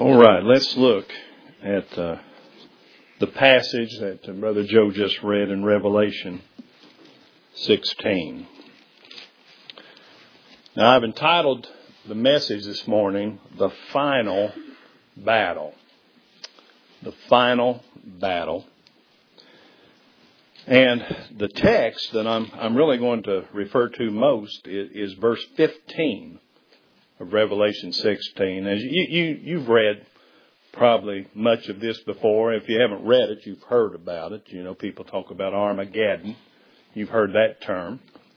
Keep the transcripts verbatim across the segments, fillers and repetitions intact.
All right, let's look at uh, the passage that uh, Brother Joe just read in Revelation sixteen. Now, I've entitled the message this morning, The Final Battle. The Final Battle. And the text that I'm I'm really going to refer to most is, is verse fifteen of Revelation sixteen. As you, you, you've read probably much of this before. If you haven't read it, you've heard about it. You know, people talk about Armageddon. You've heard that term.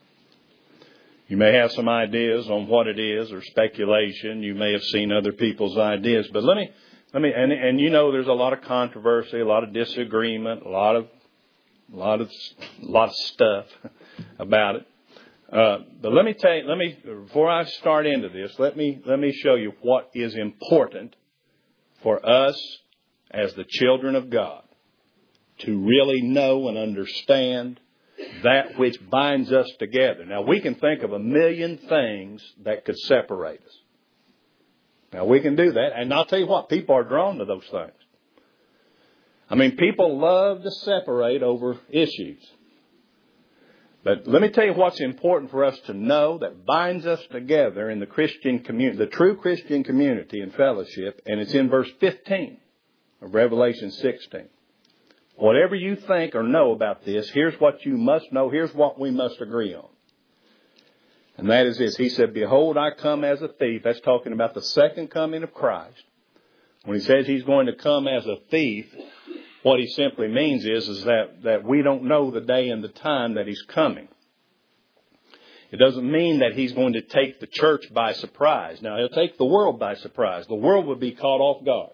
You may have some ideas on what it is or speculation. You may have seen other people's ideas. But let me, let me, and, and you know there's a lot of controversy, a lot of disagreement, a lot of, a lot of, a lot of stuff about it. Uh, but let me tell you, let me, before I start into this, let me, let me show you what is important for us as the children of God to really know and understand that which binds us together. Now, we can think of a million things that could separate us. Now, we can do that. And I'll tell you what, people are drawn to those things. I mean, people love to separate over issues. But let me tell you what's important for us to know that binds us together in the Christian community, the true Christian community and fellowship, and it's in verse fifteen of Revelation sixteen. Whatever you think or know about this, here's what you must know, here's what we must agree on. And that is this. He said, "Behold, I come as a thief." That's talking about the second coming of Christ. When he says he's going to come as a thief, what he simply means is, is that, that we don't know the day and the time that he's coming. It doesn't mean that he's going to take the church by surprise. Now, he'll take the world by surprise. The world will be caught off guard.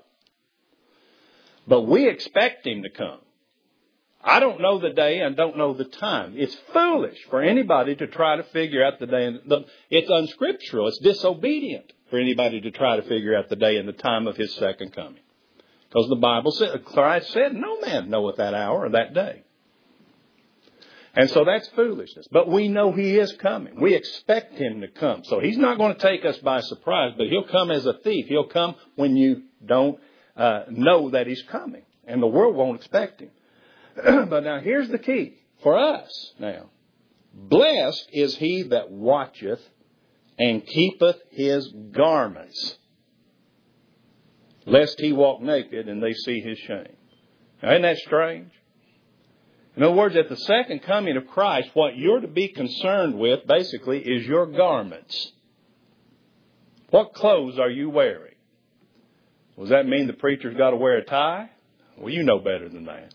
But we expect him to come. I don't know the day and don't know the time. It's foolish for anybody to try to figure out the day. And the, it's unscriptural. It's disobedient for anybody to try to figure out the day and the time of his second coming. Because the Bible said, Christ said, no man knoweth that hour or that day. And so that's foolishness. But we know he is coming. We expect him to come. So he's not going to take us by surprise, but he'll come as a thief. He'll come when you don't uh, know that he's coming. And the world won't expect him. But now here's the key for us now. Blessed is he that watcheth and keepeth his garments, lest he walk naked and they see his shame. Now, isn't that strange? In other words, at the second coming of Christ, what you're to be concerned with, basically, is your garments. What clothes are you wearing? Does that mean the preacher's got to wear a tie? Well, you know better than that.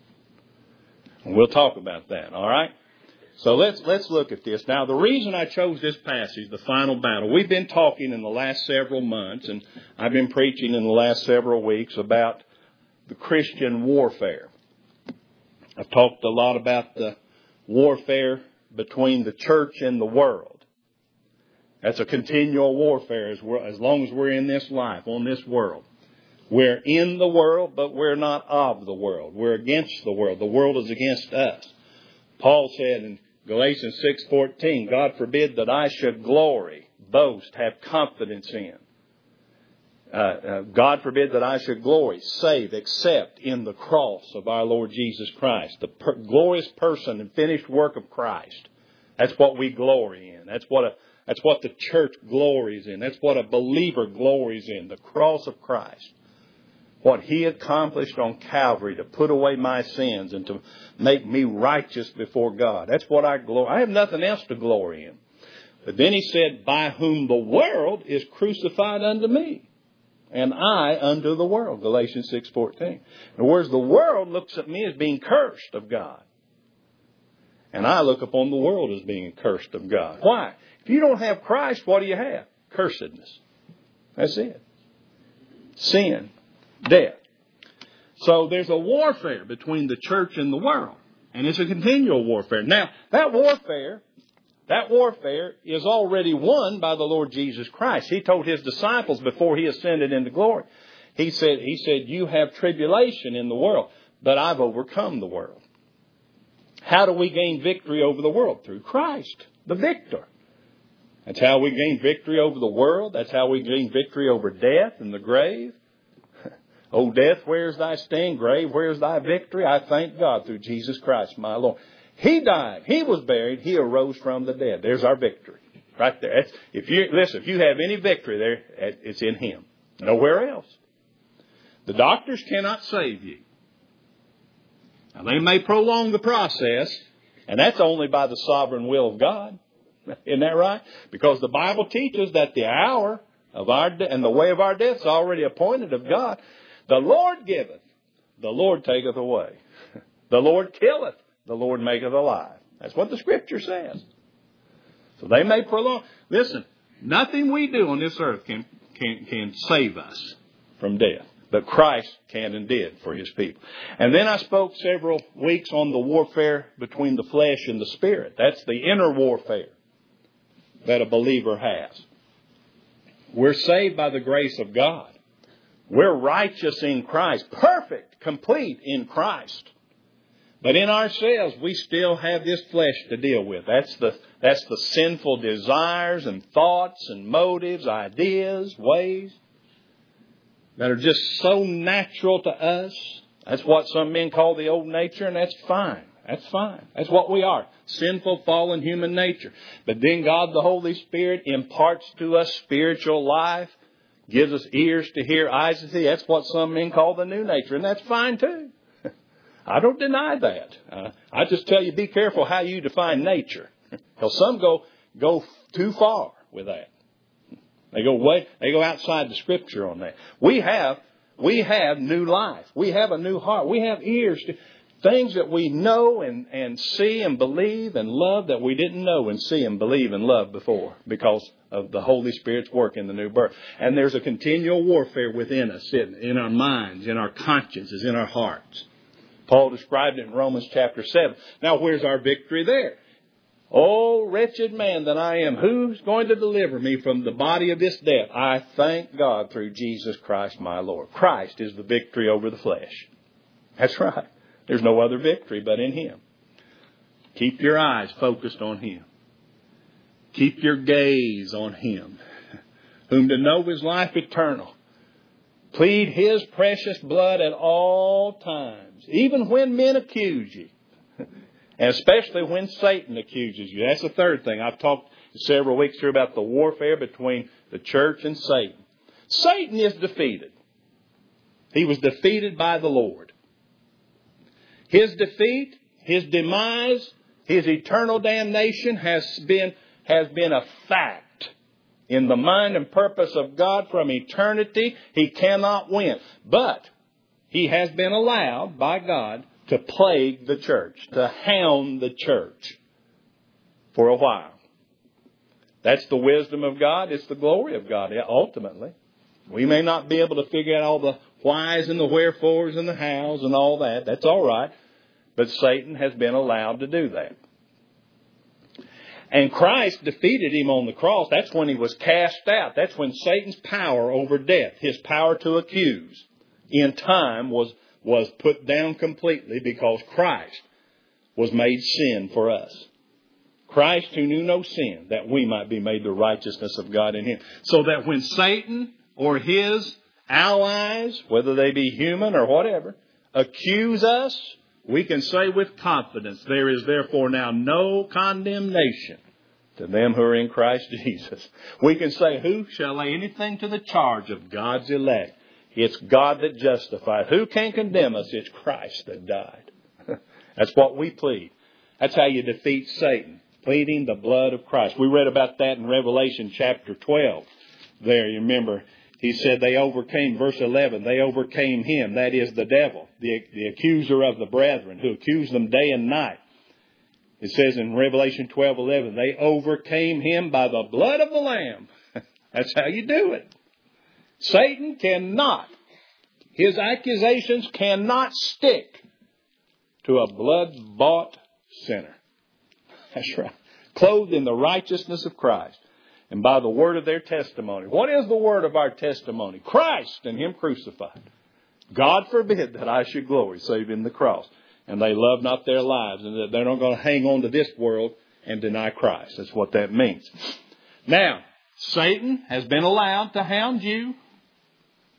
And we'll talk about that, all right? So let's let's look at this. Now, the reason I chose this passage, the final battle, we've been talking in the last several months, and I've been preaching in the last several weeks about the Christian warfare. I've talked a lot about the warfare between the church and the world. That's a continual warfare as, we're, as long as we're in this life, on this world. We're in the world, but we're not of the world. We're against the world. The world is against us. Paul said in Galatians six fourteen, God forbid that I should glory, boast, have confidence in. Uh, uh, God forbid that I should glory, save, except in the cross of our Lord Jesus Christ. The per- glorious person and finished work of Christ. That's what we glory in. That's what a, that's what the church glories in. That's what a believer glories in. The cross of Christ. What he accomplished on Calvary to put away my sins and to make me righteous before God. That's what I glory. I have nothing else to glory in. But then he said, by whom the world is crucified unto me, and I unto the world. Galatians six fourteen. In other words, the world looks at me as being cursed of God. And I look upon the world as being cursed of God. Why? If you don't have Christ, what do you have? Cursedness. That's it. Sin. Death. So there's a warfare between the church and the world. And it's a continual warfare. Now, that warfare, that warfare is already won by the Lord Jesus Christ. He told his disciples before he ascended into glory. He said, he said, you have tribulation in the world, but I've overcome the world. How do we gain victory over the world? Through Christ, the victor. That's how we gain victory over the world. That's how we gain victory over death and the grave. O death, where's thy sting? Grave, where's thy victory? I thank God through Jesus Christ, my Lord. He died. He was buried. He arose from the dead. There's our victory. Right there. That's, if you, listen, if you have any victory there, it's in Him. Nowhere else. The doctors cannot save you. Now, they may prolong the process, and that's only by the sovereign will of God. Isn't that right? Because the Bible teaches that the hour of our de- and the way of our death is already appointed of God. The Lord giveth, the Lord taketh away. The Lord killeth, the Lord maketh alive. That's what the Scripture says. So they may prolong. Listen, nothing we do on this earth can, can, can save us from death. But Christ can and did for His people. And then I spoke several weeks on the warfare between the flesh and the spirit. That's the inner warfare that a believer has. We're saved by the grace of God. We're righteous in Christ. Perfect, complete in Christ. But in ourselves, we still have this flesh to deal with. That's the, that's the sinful desires and thoughts and motives, ideas, ways that are just so natural to us. That's what some men call the old nature, and that's fine. That's fine. That's what we are. Sinful, fallen human nature. But then God, the Holy Spirit, imparts to us spiritual life, gives us ears to hear, eyes to see. That's what some men call the new nature, and that's fine too. I don't deny that. Uh, I just tell you, be careful how you define nature. Because some go go too far with that. They go way, they go outside the Scripture on that. We have, we have new life. We have a new heart. We have ears to things that we know and, and see and believe and love that we didn't know and see and believe and love before because of the Holy Spirit's work in the new birth. And there's a continual warfare within us, in our minds, in our consciences, in our hearts. Paul described it in Romans chapter seven. Now, where's our victory there? Oh, wretched man that I am, who's going to deliver me from the body of this death? I thank God through Jesus Christ my Lord. Christ is the victory over the flesh. That's right. There's no other victory but in Him. Keep your eyes focused on Him. Keep your gaze on Him, whom to know is life eternal. Plead His precious blood at all times, even when men accuse you. And especially when Satan accuses you. That's the third thing. I've talked several weeks here about the warfare between the church and Satan. Satan is defeated. He was defeated by the Lord. His defeat, his demise, his eternal damnation has been, has been a fact in the mind and purpose of God from eternity. He cannot win. But he has been allowed by God to plague the church, to hound the church for a while. That's the wisdom of God. It's the glory of God, ultimately. We may not be able to figure out all the whys and the wherefores and the hows and all that. That's all right. But Satan has been allowed to do that. And Christ defeated him on the cross. That's when he was cast out. That's when Satan's power over death, his power to accuse, in time was was put down completely because Christ was made sin for us. Christ who knew no sin, that we might be made the righteousness of God in Him. So that when Satan or his allies, whether they be human or whatever, accuse us, we can say with confidence, there is therefore now no condemnation to them who are in Christ Jesus. We can say, who shall lay anything to the charge of God's elect? It's God that justifies. Who can condemn us? It's Christ that died. That's what we plead. That's how you defeat Satan. Pleading the blood of Christ. We read about that in Revelation chapter twelve. There, you remember, he said they overcame, verse eleven, they overcame him. That is the devil, the, the accuser of the brethren, who accused them day and night. It says in Revelation twelve eleven, they overcame him by the blood of the Lamb. That's how you do it. Satan cannot, his accusations cannot stick to a blood-bought sinner. That's right. Clothed in the righteousness of Christ and by the word of their testimony. What is the word of our testimony? Christ and Him crucified. God forbid that I should glory save in the cross. And they love not their lives, and that they're not going to hang on to this world and deny Christ. That's what that means. Now, Satan has been allowed to hound you.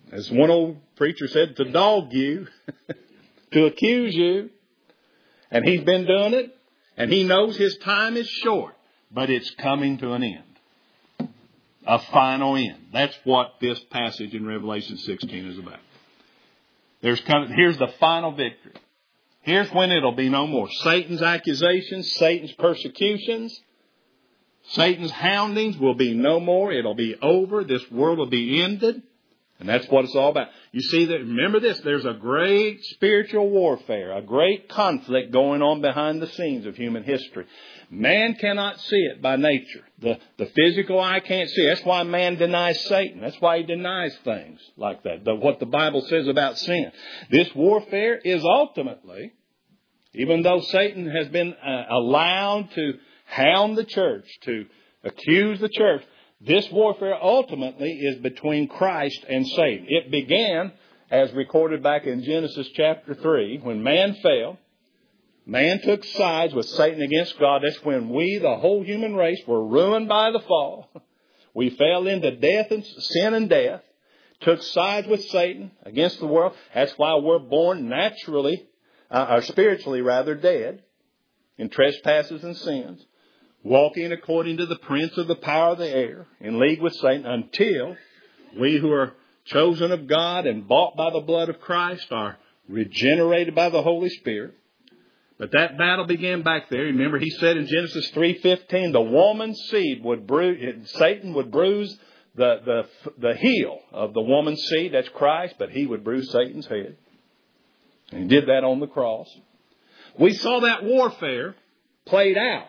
as one old preacher said, to dog you, to accuse you. And he's been doing it. And he knows his time is short. But it's coming to an end. A final end. That's what this passage in Revelation sixteen is about. There's kind of, here's the final victory. Here's when it'll be no more. Satan's accusations, Satan's persecutions, Satan's houndings will be no more. It'll be over. This world will be ended. And that's what it's all about. You see that, remember this, there's a great spiritual warfare, a great conflict going on behind the scenes of human history. Man cannot see it by nature. The, the physical eye can't see it. That's why man denies Satan. That's why he denies things like that. The, what the Bible says about sin. This warfare is ultimately, even though Satan has been uh, allowed to hound the church, to accuse the church, this warfare ultimately is between Christ and Satan. It began, as recorded back in Genesis chapter three, when man fell. Man took sides with Satan against God. That's when we, the whole human race, were ruined by the fall. We fell into death and sin and death. Took sides with Satan against the world. That's why we're born naturally, uh, or spiritually rather, dead in trespasses and sins. Walking according to the prince of the power of the air, in league with Satan, until we who are chosen of God and bought by the blood of Christ are regenerated by the Holy Spirit. But that battle began back there. Remember, he said in Genesis three fifteen, the woman's seed would bruise, Satan would bruise the, the, the heel of the woman's seed, that's Christ, but he would bruise Satan's head. And he did that on the cross. We saw that warfare played out.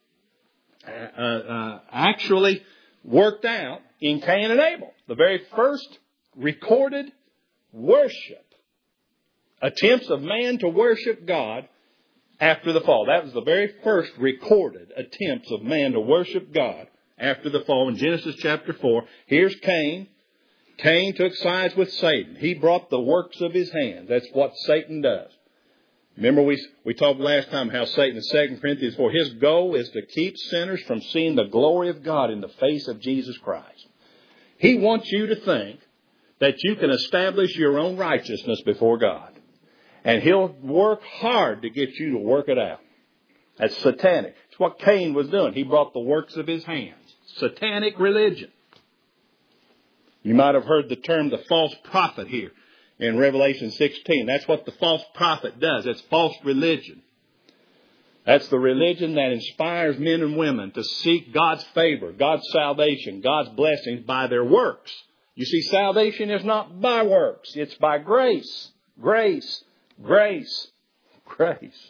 Uh, uh, actually worked out in Cain and Abel. The very first recorded worship. Attempts of man to worship God after the fall. That was the very first recorded attempts of man to worship God after the fall. In Genesis chapter four, here's Cain. Cain took sides with Satan. He brought the works of his hands. That's what Satan does. Remember we we talked last time how Satan in Second Corinthians four, his goal is to keep sinners from seeing the glory of God in the face of Jesus Christ. He wants you to think that you can establish your own righteousness before God. And he'll work hard to get you to work it out. That's satanic. It's what Cain was doing. He brought the works of his hands. Satanic religion. You might have heard the term the false prophet here. In Revelation sixteen, that's what the false prophet does. It's false religion. That's the religion that inspires men and women to seek God's favor, God's salvation, God's blessings by their works. You see, salvation is not by works. It's by grace. Grace. Grace. Grace.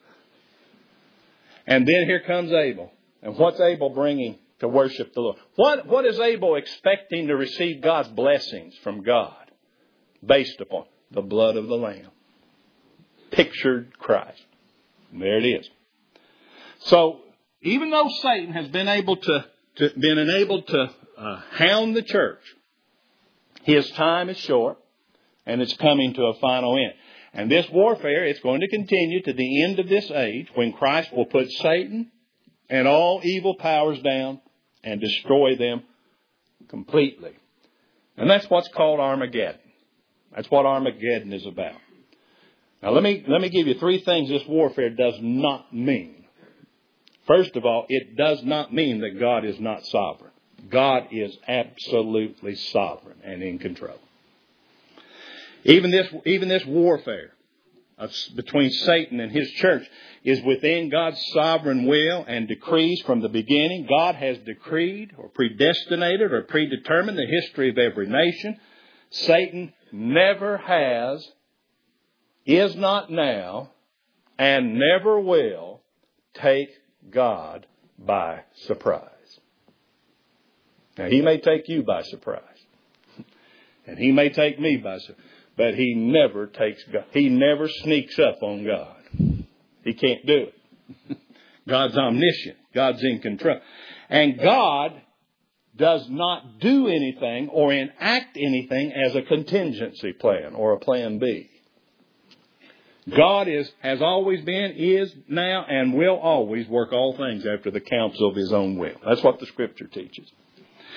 And then here comes Abel. And what's Abel bringing to worship the Lord? What, what is Abel expecting to receive God's blessings from God? Based upon the blood of the Lamb. Pictured Christ. And there it is. So, even though Satan has been able to, to been enabled to uh, hound the church, his time is short, and it's coming to a final end. And this warfare is going to continue to the end of this age, when Christ will put Satan and all evil powers down and destroy them completely. And that's what's called Armageddon. That's what Armageddon is about. Now let me, let me give you three things this warfare does not mean. First of all, it does not mean that God is not sovereign. God is absolutely sovereign and in control. Even this, even this warfare of, between Satan and his church is within God's sovereign will and decrees from the beginning. God has decreed or predestinated or predetermined the history of every nation. Satan never has, is not now, and never will take God by surprise. Now, he may take you by surprise. And he may take me by surprise. But he never takes God. He never sneaks up on God. He can't do it. God's omniscient. God's in control. And God does not do anything or enact anything as a contingency plan or a plan B. God is, has always been, is now, and will always work all things after the counsel of his own will. That's what the Scripture teaches.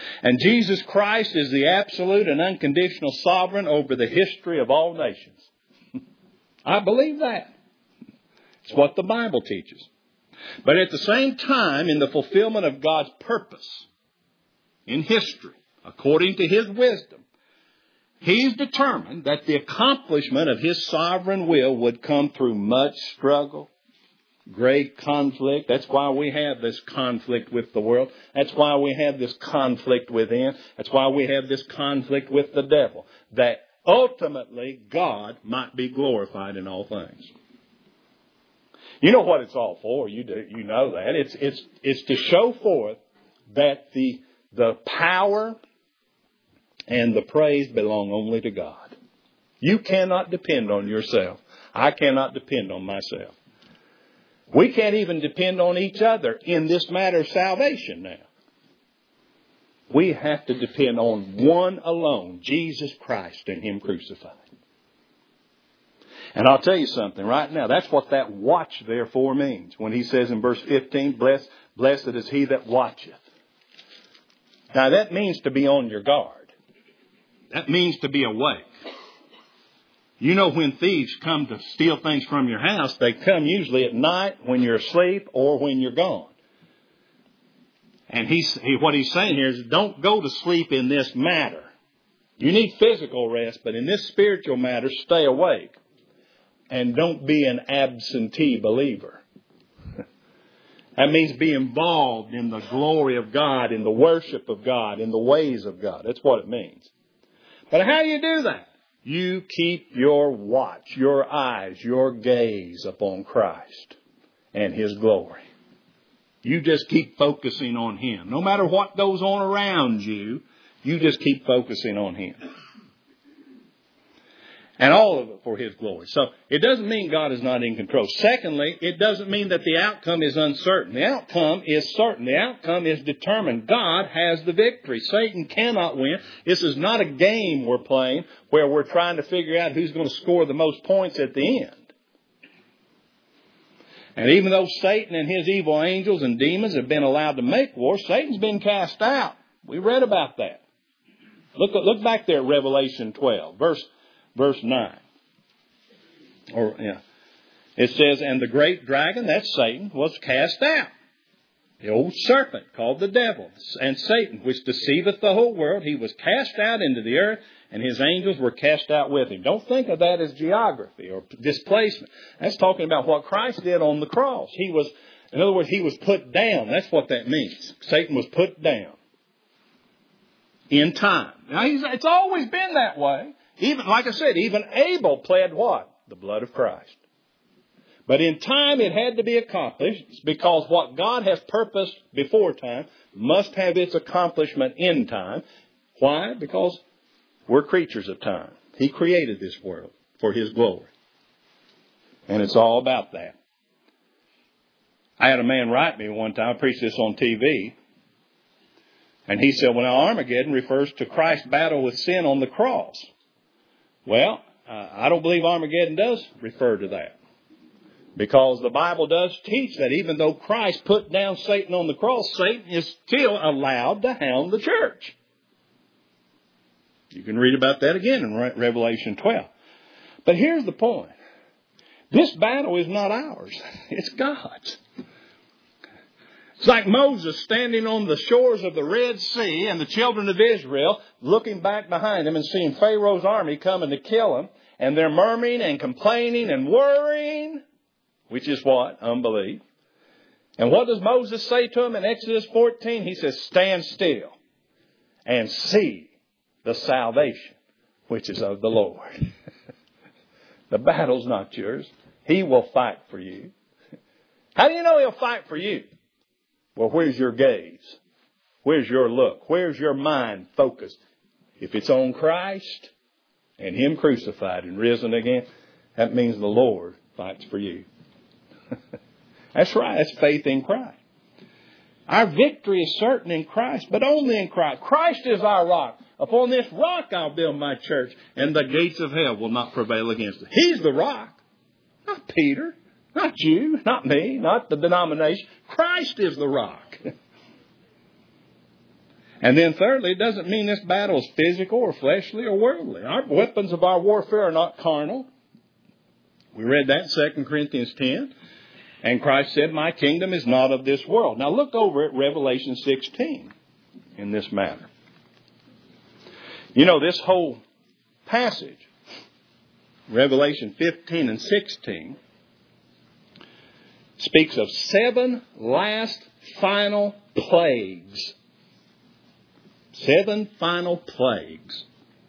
And Jesus Christ is the absolute and unconditional sovereign over the history of all nations. I believe that. It's what the Bible teaches. But at the same time, in the fulfillment of God's purpose in history, according to His wisdom, He's determined that the accomplishment of His sovereign will would come through much struggle, great conflict. That's why we have this conflict with the world. That's why we have this conflict within. That's why we have this conflict with the devil. That ultimately God might be glorified in all things. You know what it's all for. You do. You know that. It's it's it's to show forth that the the power and the praise belong only to God. You cannot depend on yourself. I cannot depend on myself. We can't even depend on each other in this matter of salvation now. We have to depend on one alone, Jesus Christ and Him crucified. And I'll tell you something right now. That's what that watch therefore means. When He says in verse fifteen, Blessed, blessed is he that watcheth. Now that means to be on your guard. That means to be awake. You know, when thieves come to steal things from your house, they come usually at night when you're asleep or when you're gone. And he's, he, what he's saying here is don't go to sleep in this matter. You need physical rest, but in this spiritual matter, stay awake. And don't be an absentee believer. That means be involved in the glory of God, in the worship of God, in the ways of God. That's what it means. But how do you do that? You keep your watch, your eyes, your gaze upon Christ and His glory. You just keep focusing on Him. No matter what goes on around you, you just keep focusing on Him. And all of it for His glory. So it doesn't mean God is not in control. Secondly, it doesn't mean that the outcome is uncertain. The outcome is certain. The outcome is determined. God has the victory. Satan cannot win. This is not a game we're playing where we're trying to figure out who's going to score the most points at the end. And even though Satan and his evil angels and demons have been allowed to make war, Satan's been cast out. We read about that. Look, look back there at Revelation twelve, verse Verse nine. Or, yeah. It says, and the great dragon, that's Satan, was cast out. The old serpent called the devil and Satan, which deceiveth the whole world. He was cast out into the earth, and his angels were cast out with him. Don't think of that as geography or displacement. That's talking about what Christ did on the cross. He was, in other words, He was put down. That's what that means. Satan was put down in time. Now, he's, it's always been that way. Even, like I said, even Abel pled what? The blood of Christ. But in time it had to be accomplished because what God has purposed before time must have its accomplishment in time. Why? Because we're creatures of time. He created this world for His glory. And it's all about that. I had a man write me one time, I preached this on T V. And he said, well, now Armageddon refers to Christ's battle with sin on the cross. Well, uh, I don't believe Armageddon does refer to that. Because the Bible does teach that even though Christ put down Satan on the cross, Satan is still allowed to hound the church. You can read about that again in Re- Revelation twelve. But here's the point. This battle is not ours. It's God's. It's like Moses standing on the shores of the Red Sea and the children of Israel looking back behind them and seeing Pharaoh's army coming to kill them. And they're murmuring and complaining and worrying, which is what? Unbelief. And what does Moses say to them in Exodus fourteen? He says, stand still and see the salvation which is of the Lord. The battle's not yours. He will fight for you. How do you know He'll fight for you? Well, where's your gaze? Where's your look? Where's your mind focused? If it's on Christ and Him crucified and risen again, that means the Lord fights for you. That's right. That's faith in Christ. Our victory is certain in Christ, but only in Christ. Christ is our rock. Upon this rock I'll build my church, and the gates of hell will not prevail against it. He's the rock. Not Peter. Not you, not me, not the denomination. Christ is the rock. And then thirdly, it doesn't mean this battle is physical or fleshly or worldly. Our weapons of our warfare are not carnal. We read that in Second Corinthians ten. And Christ said, my kingdom is not of this world. Now look over at Revelation sixteen in this matter. You know, this whole passage, Revelation fifteen and sixteen, speaks of seven last final plagues. Seven final plagues.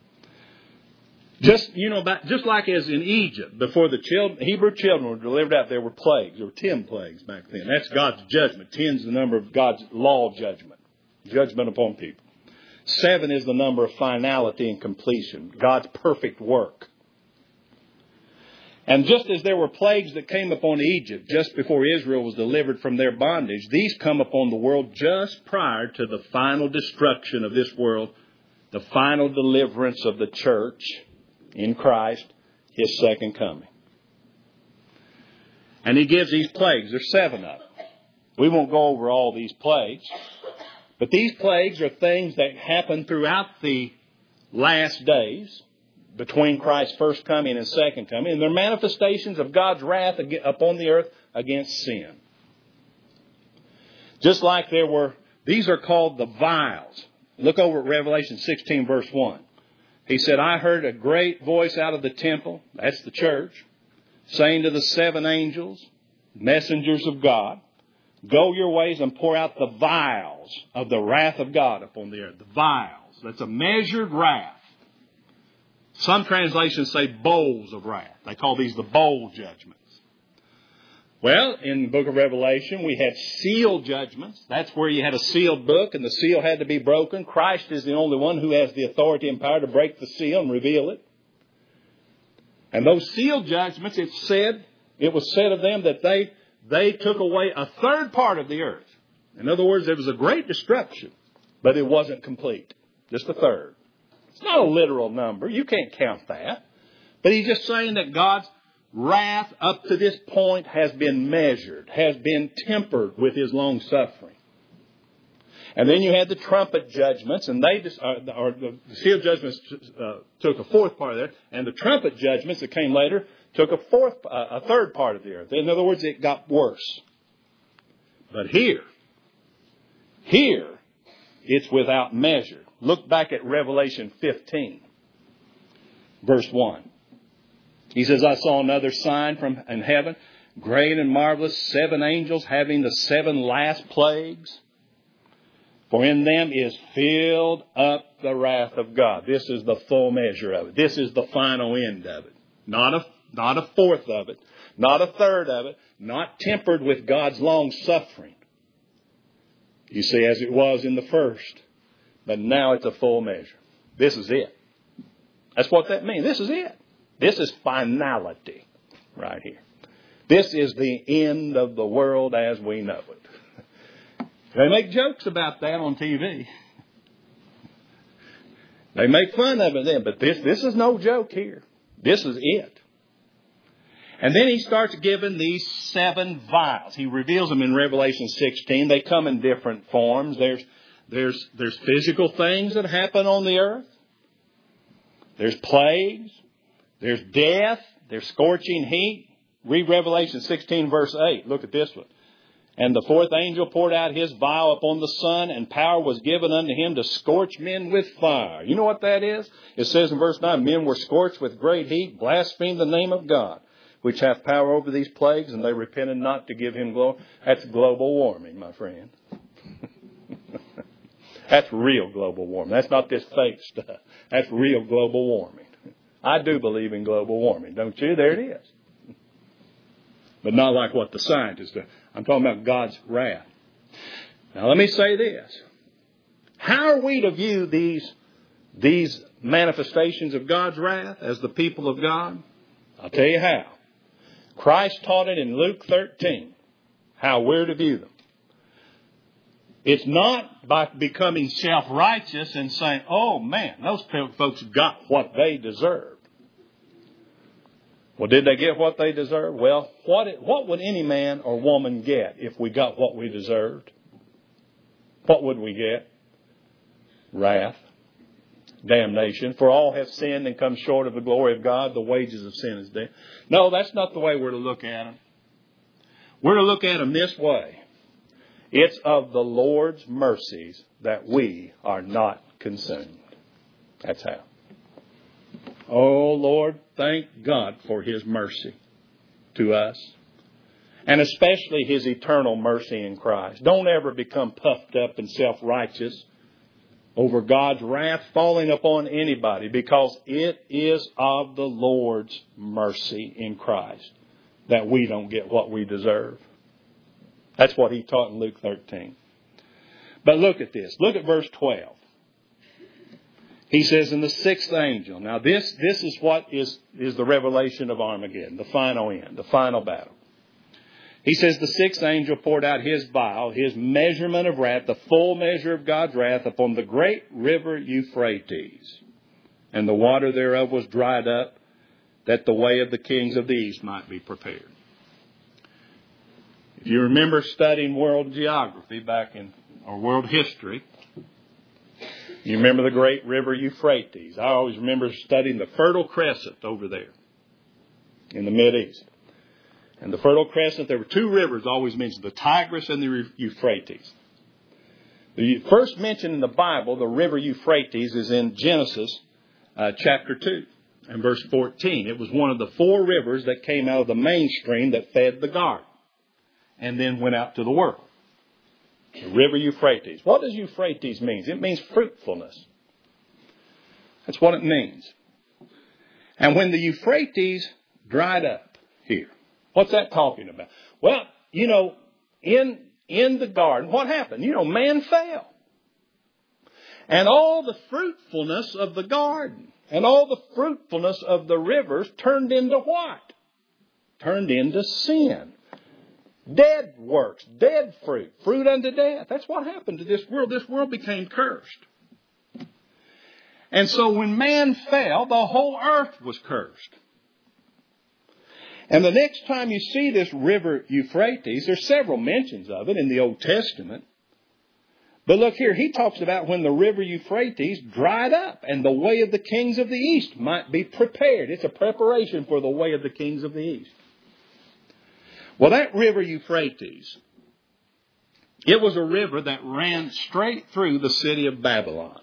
Just, you know, about, just like as in Egypt, before the children, Hebrew children were delivered out, there were plagues. There were ten plagues back then. That's God's judgment. Ten is the number of God's law judgment. Judgment upon people. Seven is the number of finality and completion. God's perfect work. And just as there were plagues that came upon Egypt just before Israel was delivered from their bondage, these come upon the world just prior to the final destruction of this world, the final deliverance of the church in Christ, His second coming. And He gives these plagues. There's seven of them. We won't go over all these plagues. But these plagues are things that happen throughout the last days, between Christ's first coming and second coming. And they're manifestations of God's wrath upon the earth against sin. Just like there were, these are called the vials. Look over at Revelation sixteen verse one. He said, I heard a great voice out of the temple, that's the church, saying to the seven angels, messengers of God, go your ways and pour out the vials of the wrath of God upon the earth. The vials. That's a measured wrath. Some translations say bowls of wrath. They call these the bowl judgments. Well, in the book of Revelation, we had seal judgments. That's where you had a sealed book and the seal had to be broken. Christ is the only one who has the authority and power to break the seal and reveal it. And those seal judgments, it said, it was said of them that they, they took away a third part of the earth. In other words, there was a great destruction, but it wasn't complete. Just a third. It's not a literal number. You can't count that. But he's just saying that God's wrath up to this point has been measured, has been tempered with His long suffering. And then you had the trumpet judgments, and they just, uh, or the seal judgments uh, took a fourth part of it, and the trumpet judgments that came later took a fourth, uh, a third part of the earth. In other words, it got worse. But here, here, it's without measure. Look back at Revelation fifteen, verse one. He says, I saw another sign from in heaven, great and marvelous, seven angels having the seven last plagues. For in them is filled up the wrath of God. This is the full measure of it. This is the final end of it. Not a, not a fourth of it. Not a third of it. Not tempered with God's long suffering. You see, as it was in the first. But now it's a full measure. This is it. That's what that means. This is it. This is finality right here. This is the end of the world as we know it. They make jokes about that on T V. They make fun of it then, but this, this is no joke here. This is it. And then he starts giving these seven vials. He reveals them in Revelation sixteen. They come in different forms. There's, there's, there's physical things that happen on the earth. There's plagues. There's death. There's scorching heat. Read Revelation sixteen verse eight. Look at this one. And the fourth angel poured out his vial upon the sun, and power was given unto him to scorch men with fire. You know what that is? It says in verse nine, men were scorched with great heat, blasphemed the name of God, which hath power over these plagues, and they repented not to give Him glory. That's global warming, my friend. That's real global warming. That's not this fake stuff. That's real global warming. I do believe in global warming, don't you? There it is. But not like what the scientists do. I'm talking about God's wrath. Now let me say this. How are we to view these, these manifestations of God's wrath as the people of God? I'll tell you how. Christ taught it in Luke thirteen, how we're to view them. It's not by becoming self-righteous and saying, oh man, those folks got what they deserved. Well, did they get what they deserved? Well, what, what would any man or woman get if we got what we deserved? What would we get? wrath, damnation. For all have sinned and come short of the glory of God. The wages of sin is death. No, that's not the way we're to look at them. We're to look at them this way. It's of the Lord's mercies that we are not consumed. That's how. Oh, Lord, thank God for His mercy to us. And especially His eternal mercy in Christ. Don't ever become puffed up and self-righteous over God's wrath falling upon anybody, because it is of the Lord's mercy in Christ that we don't get what we deserve. That's what He taught in Luke thirteen. But look at this. Look at verse twelve. He says, in the sixth angel. Now this, this is what is, is the revelation of Armageddon, the final end, the final battle. He says, the sixth angel poured out his vial, his measurement of wrath, the full measure of God's wrath, upon the great river Euphrates. And the water thereof was dried up, that the way of the kings of the east might be prepared. If you remember studying world geography back in, or world history, you remember the great river Euphrates. I always remember studying the Fertile Crescent over there in the Mideast. And the Fertile Crescent, there were two rivers always mentioned, the Tigris and the Euphrates. The first mention in the Bible, the river Euphrates, is in Genesis uh, chapter two and verse fourteen. It was one of the four rivers that came out of the mainstream that fed the garden and then went out to the world. The river Euphrates. What does Euphrates mean? It means fruitfulness. That's what it means. And when the Euphrates dried up here, what's that talking about? Well, you know, in, in the garden, what happened? You know, man fell. And all the fruitfulness of the garden and all the fruitfulness of the rivers turned into what? Turned into sin. Dead works, dead fruit, fruit unto death. That's what happened to this world. This world became cursed. And so when man fell, the whole earth was cursed. And the next time you see this river Euphrates, there's several mentions of it in the Old Testament. But look here, he talks about when the river Euphrates dried up and the way of the kings of the east might be prepared. It's a preparation for the way of the kings of the east. Well, that river Euphrates, it was a river that ran straight through the city of Babylon.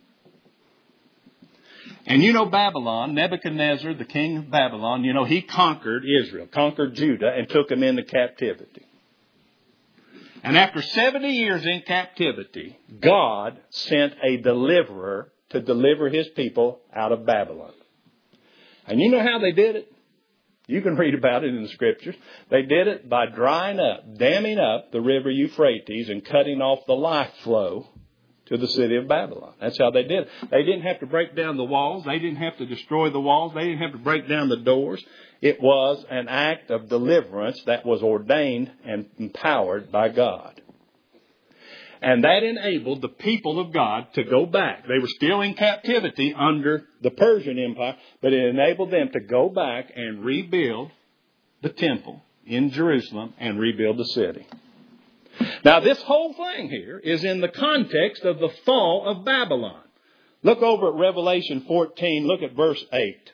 And you know Babylon, Nebuchadnezzar, the king of Babylon, you know, he conquered Israel, conquered Judah, and took them into captivity. And after seventy years in captivity, God sent a deliverer to deliver His people out of Babylon. And you know how they did it? You can read about it in the Scriptures. They did it by drying up, damming up the river Euphrates and cutting off the life flow to the city of Babylon. That's how they did it. They didn't have to break down the walls. They didn't have to destroy the walls. They didn't have to break down the doors. It was an act of deliverance that was ordained and empowered by God. And that enabled the people of God to go back. They were still in captivity under the Persian Empire, but it enabled them to go back and rebuild the temple in Jerusalem and rebuild the city. Now, this whole thing here is in the context of the fall of Babylon. Look over at Revelation fourteen. Look at verse eight.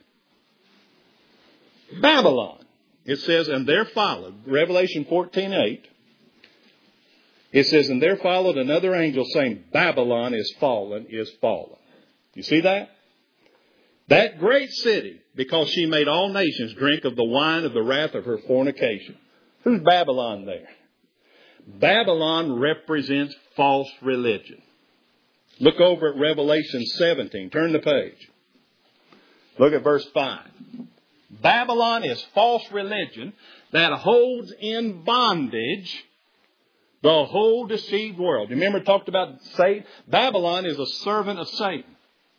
Babylon. It says, and there followed, Revelation fourteen eight. It says, and there followed another angel saying, Babylon is fallen, is fallen. You see that? That great city, because she made all nations drink of the wine of the wrath of her fornication. Who's Babylon there? Babylon represents false religion. Look over at Revelation seventeen. Turn the page. Look at verse five. Babylon is false religion that holds in bondage the whole deceived world. You remember I talked about Satan? Babylon is a servant of Satan.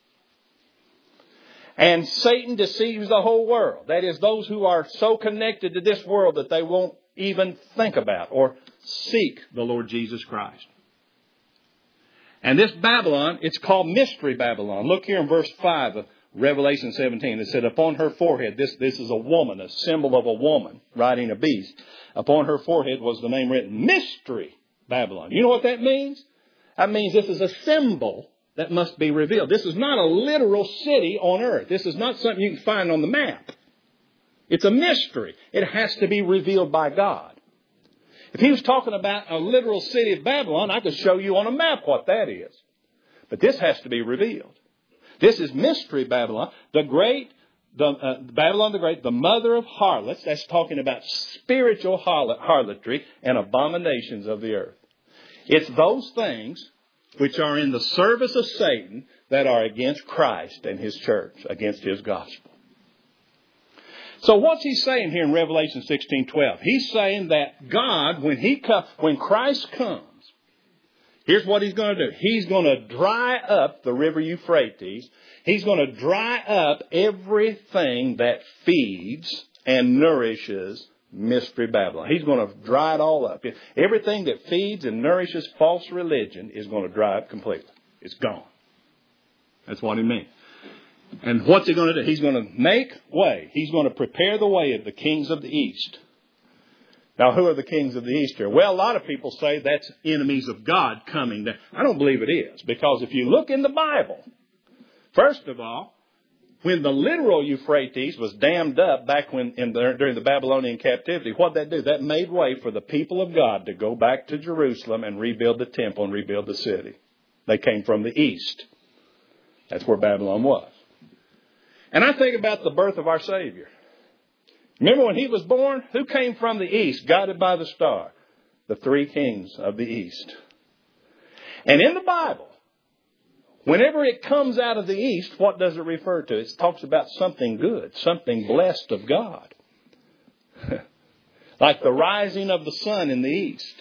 And Satan deceives the whole world. That is, those who are so connected to this world that they won't even think about or seek the Lord Jesus Christ. And this Babylon, it's called Mystery Babylon. Look here in verse five of Revelation seventeen. It said, upon her forehead, this, this is a woman, a symbol of a woman riding a beast. Upon her forehead was the name written, Mystery Babylon. You know what that means? That means this is a symbol that must be revealed. This is not a literal city on earth. This is not something you can find on the map. It's a mystery. It has to be revealed by God. If he was talking about a literal city of Babylon, I could show you on a map what that is. But this has to be revealed. This is mystery Babylon, the great, the, uh, Babylon the Great, the mother of harlots. That's talking about spiritual harlot, harlotry and abominations of the earth. It's those things which are in the service of Satan that are against Christ and his church, against his gospel. So what's he saying here in Revelation sixteen twelve? He's saying that God, when he co- when Christ comes, here's what he's going to do. He's going to dry up the river Euphrates. He's going to dry up everything that feeds and nourishes Mystery Babylon. He's going to dry it all up. Everything that feeds and nourishes false religion is going to dry up completely. It's gone. That's what he means. And what's he going to do? He's going to make way. He's going to prepare the way of the kings of the East. Now, who are the kings of the East here? Well, a lot of people say that's enemies of God coming. I don't believe it is. Because if you look in the Bible, first of all, when the literal Euphrates was dammed up back when in the, during the Babylonian captivity, what did that do? That made way for the people of God to go back to Jerusalem and rebuild the temple and rebuild the city. They came from the East. That's where Babylon was. And I think about the birth of our Savior. Remember when he was born? Who came from the east, guided by the star? The three kings of the east. And in the Bible, whenever it comes out of the east, what does it refer to? It talks about something good, something blessed of God. Like the rising of the sun in the east.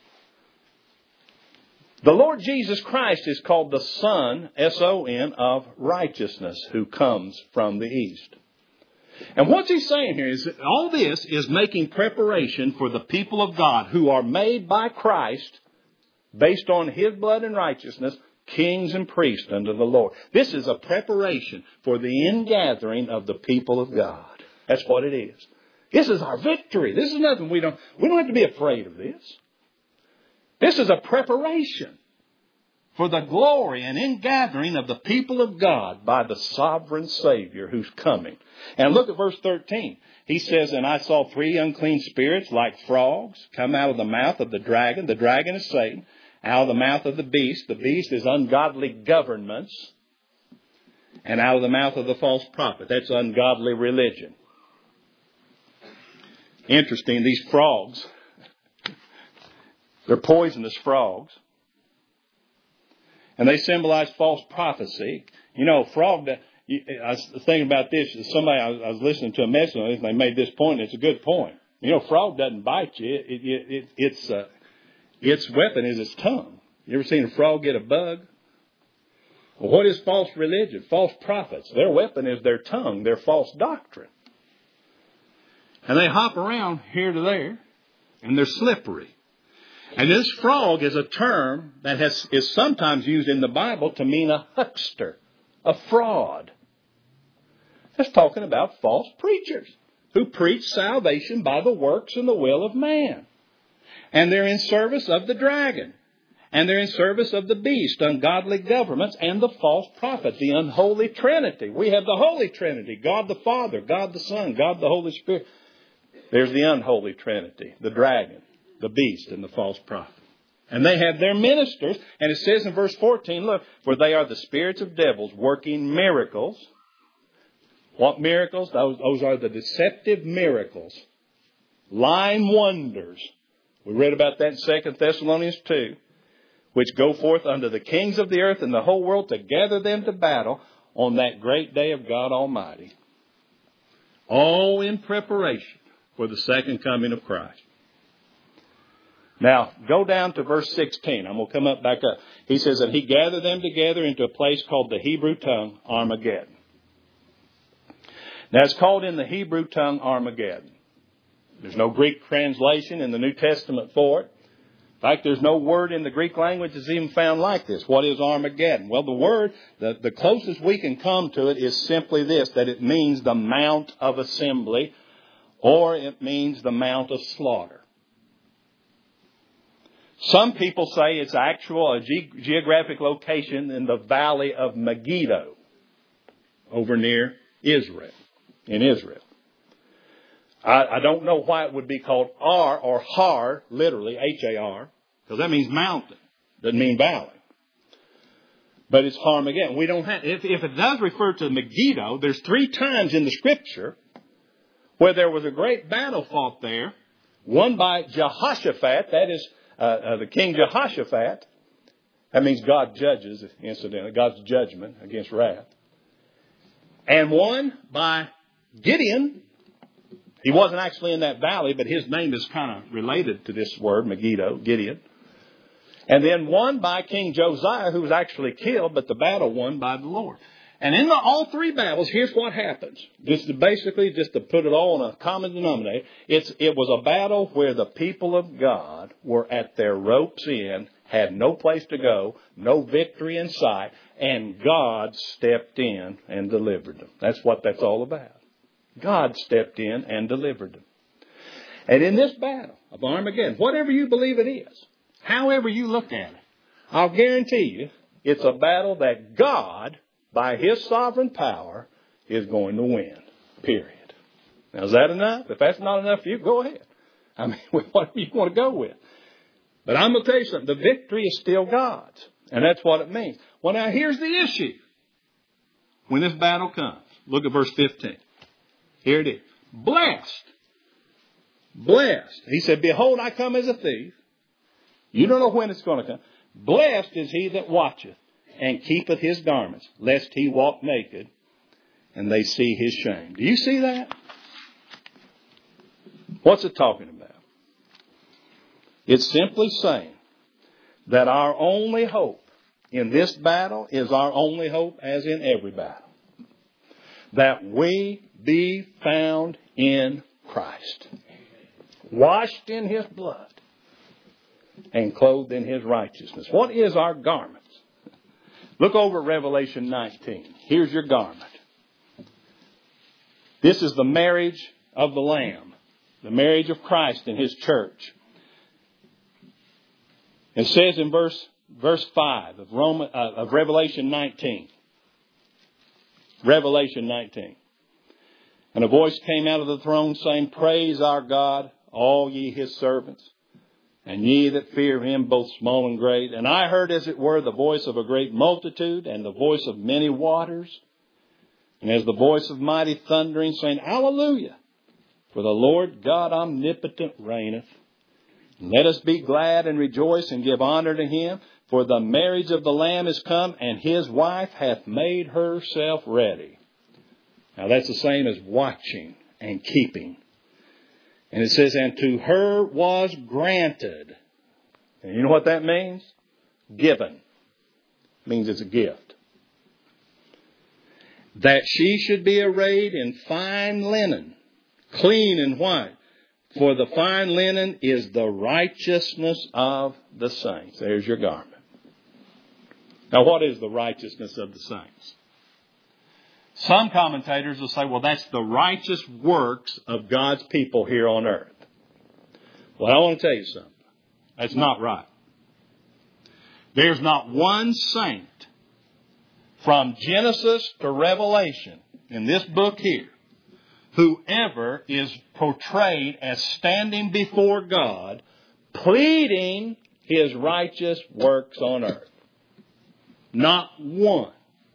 The Lord Jesus Christ is called the Son, S O N, of righteousness, who comes from the east. And what's he saying here is that all this is making preparation for the people of God who are made by Christ, based on his blood and righteousness, kings and priests unto the Lord. This is a preparation for the ingathering of the people of God. That's what it is. This is our victory. This is nothing we don't, we don't have to be afraid of this. This is a preparation for the glory and ingathering of the people of God by the sovereign Savior who's coming. And look at verse thirteen. He says, and I saw three unclean spirits like frogs come out of the mouth of the dragon. The dragon is Satan. Out of the mouth of the beast. The beast is ungodly governments. And out of the mouth of the false prophet. That's ungodly religion. Interesting, these frogs. They're poisonous frogs. And they symbolize false prophecy. You know, frog, I was thinking about this. Somebody, I was listening to a message on this, and they made this point, and it's a good point. You know, frog doesn't bite you. It, it, it, its, uh, its weapon is its tongue. You ever seen a frog get a bug? Well, what is false religion? False prophets. Their weapon is their tongue, their false doctrine. And they hop around here to there, and they're slippery. And this frog is a term that has, is sometimes used in the Bible to mean a huckster, a fraud. It's talking about false preachers who preach salvation by the works and the will of man. And they're in service of the dragon. And they're in service of the beast, ungodly governments, and the false prophet, the unholy Trinity. We have the Holy Trinity, God the Father, God the Son, God the Holy Spirit. There's the unholy Trinity, the dragon, the beast, and the false prophet. And they have their ministers. And it says in verse fourteen, look, for they are the spirits of devils working miracles. What miracles? Those, those are the deceptive miracles. Lying wonders. We read about that in Second Thessalonians two. Which go forth unto the kings of the earth and the whole world to gather them to battle on that great day of God Almighty. All in preparation for the second coming of Christ. Now, go down to verse sixteen. I'm going to come up back up. He says, and he gathered them together into a place called the Hebrew tongue, Armageddon. Now, it's called in the Hebrew tongue, Armageddon. There's no Greek translation in the New Testament for it. In fact, there's no word in the Greek language that's even found like this. What is Armageddon? Well, the word, the, the closest we can come to it is simply this, that it means the mount of assembly, or it means the mount of slaughter. Some people say it's actual a ge- geographic location in the valley of Megiddo, over near Israel, in Israel. I, I don't know why it would be called Ar or Har, literally H A R, because that means mountain, doesn't mean valley. But it's Harmageddon. We don't have, if, if it does refer to Megiddo, there's three times in the Scripture where there was a great battle fought there, one by Jehoshaphat, that is uh, uh, the King Jehoshaphat. That means God judges, incidentally, God's judgment against wrath. And one by Gideon. He wasn't actually in that valley, but his name is kind of related to this word, Megiddo, Gideon. And then one by King Josiah, who was actually killed, but the battle won by the Lord. And in the, all three battles, here's what happens. This is basically, just to put it all on a common denominator, it's, it was a battle where the people of God were at their ropes' end, had no place to go, no victory in sight, and God stepped in and delivered them. That's what that's all about. God stepped in and delivered them. And in this battle of Armageddon, whatever you believe it is, however you look at it, I'll guarantee you it's a battle that God, by His sovereign power, is going to win. Period. Now, is that enough? If that's not enough for you, go ahead. I mean, whatever you want to go with. But I'm going to tell you something. The victory is still God's. And that's what it means. Well, now, here's the issue. When this battle comes, look at verse fifteen. Here it is. Blessed. Blessed. He said, behold, I come as a thief. You don't know when it's going to come. Blessed is he that watcheth and keepeth his garments, lest he walk naked and they see his shame. Do you see that? What's it talking about? It's simply saying that our only hope in this battle is our only hope as in every battle. That we be found in Christ. Washed in His blood. And clothed in His righteousness. What is our garment? Look over Revelation nineteen. Here's your garment. This is the marriage of the Lamb. The marriage of Christ and His church. It says in verse verse five of Roman uh, of Revelation nineteen. Revelation nineteen. And a voice came out of the throne saying, praise our God, all ye His servants, and ye that fear Him, both small and great. And I heard, as it were, the voice of a great multitude, and the voice of many waters, and as the voice of mighty thundering, saying, Hallelujah! For the Lord God omnipotent reigneth. Let us be glad and rejoice and give honor to Him, for the marriage of the Lamb is come, and His wife hath made herself ready. Now that's the same as watching and keeping. And it says, and to her was granted. And you know what that means? Given. It means it's a gift. That she should be arrayed in fine linen, clean and white. For the fine linen is the righteousness of the saints. There's your garment. Now, what is the righteousness of the saints? Some commentators will say, well, that's the righteous works of God's people here on earth. Well, I want to tell you something. That's not right. There's not one saint from Genesis to Revelation in this book here who ever is portrayed as standing before God pleading His righteous works on earth. Not one.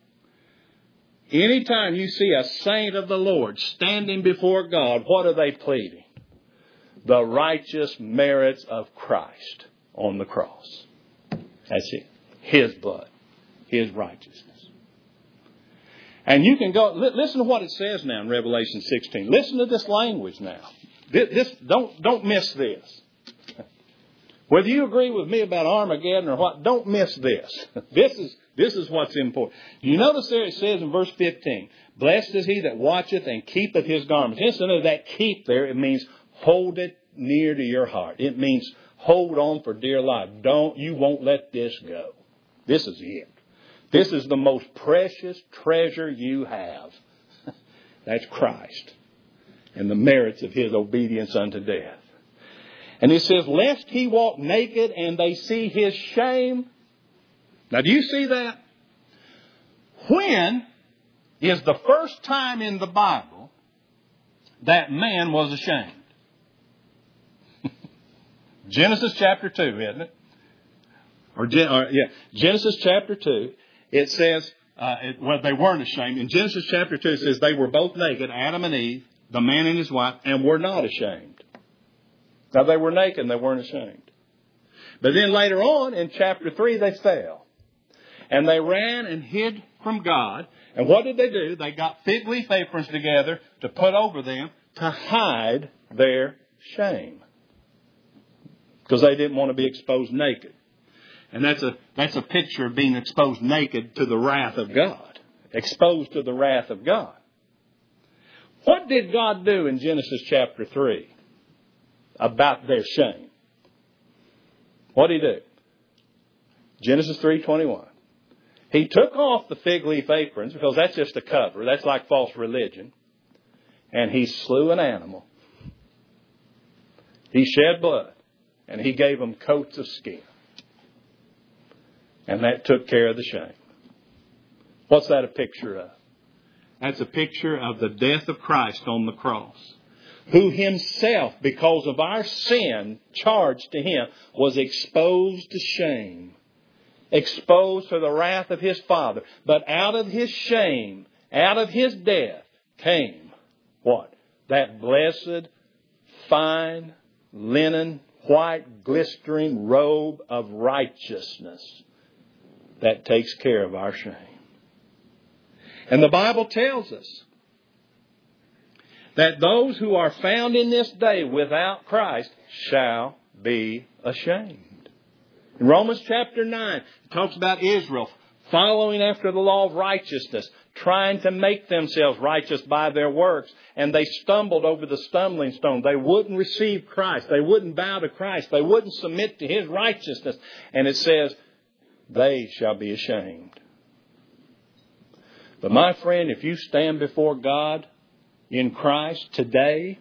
Anytime you see a saint of the Lord standing before God, what are they pleading? The righteous merits of Christ on the cross. That's it. His blood. His righteousness. And you can go, listen to what it says now in Revelation sixteen. Listen to this language now. This, this, don't, don't miss this. Whether you agree with me about Armageddon or what, don't miss this. This is, this is what's important. You notice there it says in verse fifteen, blessed is he that watcheth and keepeth his garments. Instead of that keep there, it means hold it near to your heart. It means hold on for dear life. Don't, you won't let this go. This is it. This is the most precious treasure you have. That's Christ and the merits of His obedience unto death. And it says, lest he walk naked and they see his shame. Now, do you see that? When is the first time in the Bible that man was ashamed? Genesis chapter two, isn't it? Or, or yeah, Genesis chapter two. It says, uh, it, well, they weren't ashamed. In Genesis chapter two, it says they were both naked, Adam and Eve, the man and his wife, and were not ashamed. Now, they were naked and they weren't ashamed. But then later on, in chapter three, they fell. And they ran and hid from God. And what did they do? They got fig leaf aprons together to put over them to hide their shame. Because they didn't want to be exposed naked. And that's a, that's a picture of being exposed naked to the wrath of God. Exposed to the wrath of God. What did God do in Genesis chapter three about their shame? What did He do? Genesis three twenty-one. He took off the fig leaf aprons, because that's just a cover. That's like false religion. And He slew an animal. He shed blood. And He gave them coats of skin. And that took care of the shame. What's that a picture of? That's a picture of the death of Christ on the cross. Who Himself, because of our sin charged to Him, was exposed to shame. Exposed to the wrath of His Father. But out of His shame, out of His death, came what? That blessed, fine, linen, white, glistering robe of righteousness that takes care of our shame. And the Bible tells us that those who are found in this day without Christ shall be ashamed. In Romans chapter nine, it talks about Israel following after the law of righteousness, trying to make themselves righteous by their works. And they stumbled over the stumbling stone. They wouldn't receive Christ. They wouldn't bow to Christ. They wouldn't submit to His righteousness. And it says, they shall be ashamed. But my friend, if you stand before God in Christ today,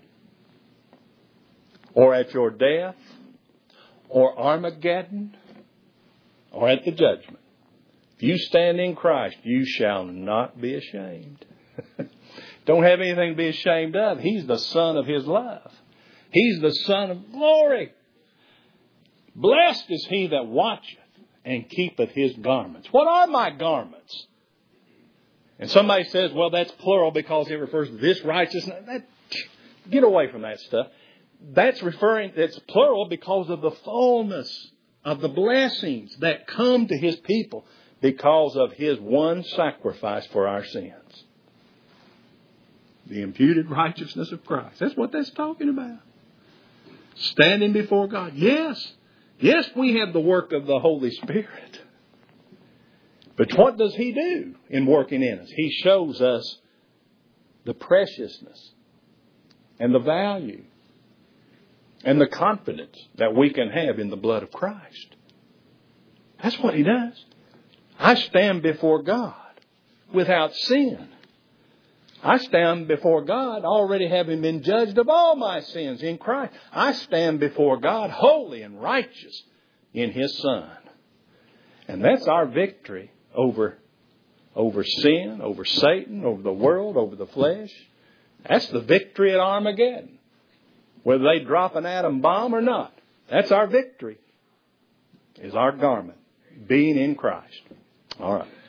or at your death, or Armageddon, or at the judgment, if you stand in Christ, you shall not be ashamed. Don't have anything to be ashamed of. He's the Son of His love. He's the Son of glory. Blessed is he that watcheth and keepeth His garments. What are my garments? And somebody says, well, that's plural because it refers to this righteousness. That, get away from that stuff. That's referring, it's plural because of the fullness of the blessings that come to His people because of His one sacrifice for our sins. The imputed righteousness of Christ. That's what that's talking about. Standing before God. Yes. Yes, we have the work of the Holy Spirit. But what does He do in working in us? He shows us the preciousness and the value and the confidence that we can have in the blood of Christ. That's what He does. I stand before God without sin. I stand before God already having been judged of all my sins in Christ. I stand before God holy and righteous in His Son. And that's our victory over, over sin, over Satan, over the world, over the flesh. That's the victory at Armageddon. Whether they drop an atom bomb or not, that's our victory, is our garment, being in Christ. All right.